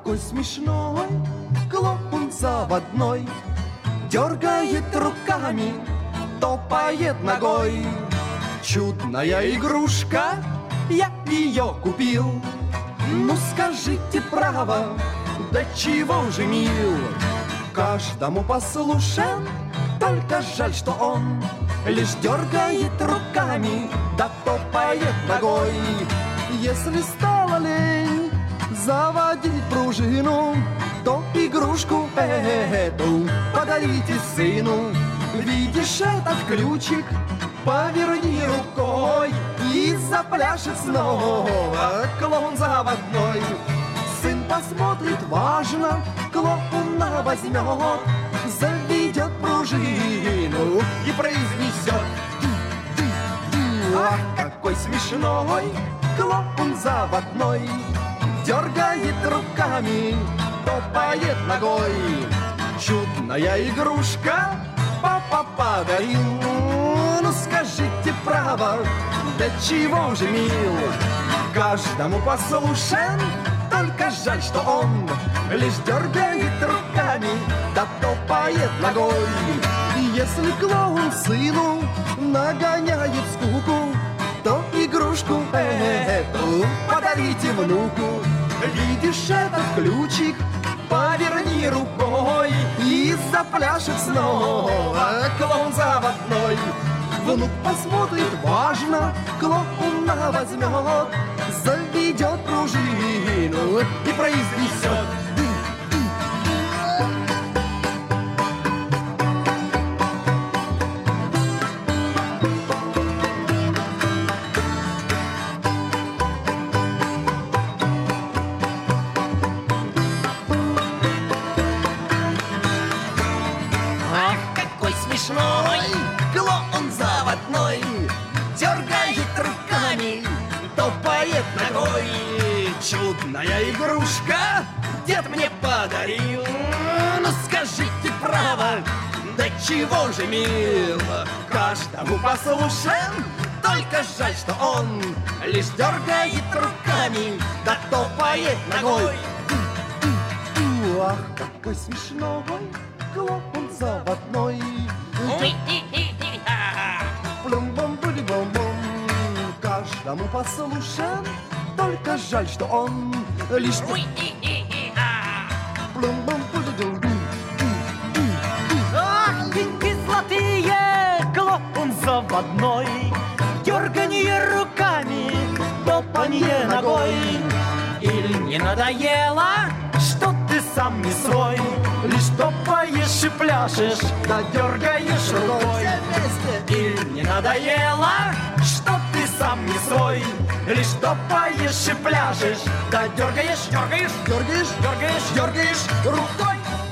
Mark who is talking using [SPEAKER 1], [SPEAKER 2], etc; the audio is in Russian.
[SPEAKER 1] какой смешной клоун заводной, дергает руками, топает ногой. Чудная игрушка, я ее купил. Ну скажите право, да чего же мил? Каждому послушен, только жаль, что он лишь дергает руками, да топает ногой. Если стало лень заводить пружину, то игрушку эту подарите сыну. Видишь этот ключик, поверни рукой, и запляшет снова клоун заводной. Сын посмотрит важно, клоуна возьмет, заведет пружину и произнесет: ах, какой смешной клоун заводной, дергает руками, топает ногой. Чудная игрушка папа подарил. Ну скажите право, да чего же мил? Каждому послушен, только жаль, что он лишь дергает руками, да топает ногой. И если клоун сыну нагоняет скуку, то игрушку эту подарите внуку. Видишь этот ключик, поверни рукой, и запляшет снова клоун заводной. Внук посмотрит важно, клоуна возьмет, заведет пружину и произнесет: ах, какой смешной клоун заводной, дергает руками, топает ногой. Чудная игрушка дед мне подарил. Ну скажите право, да чего же мил? Каждому послушен, только жаль, что он лишь дергает руками, да топает ногой. Ах, какой смешной клоун заводной. Плюм-бом-були-бом-бом. Каждому послушен, только жаль, что он лишь... Плюм-бом-були-бом-бом.
[SPEAKER 2] Ах, деньги золотые, клоун заводной, дерганье руками, топанье ногой. Или не надоело, что ты сам не свой, лишь топаешь и пляшешь, да дергаешь рукой. Или не надоело, что ты сам не свой, лишь топаешь и пляшешь, да дергаешь, дергаешь,
[SPEAKER 1] Дергаешь,
[SPEAKER 2] дергаешь,
[SPEAKER 1] дергаешь рукой.